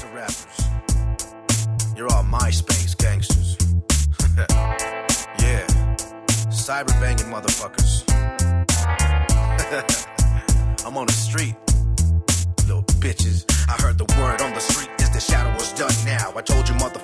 gangster rappers. You're all MySpace gangsters. Yeah. Cyber banging motherfuckers. I'm on the street. Little bitches. I heard the word on the street is the shadow was done now. I told you motherfuckers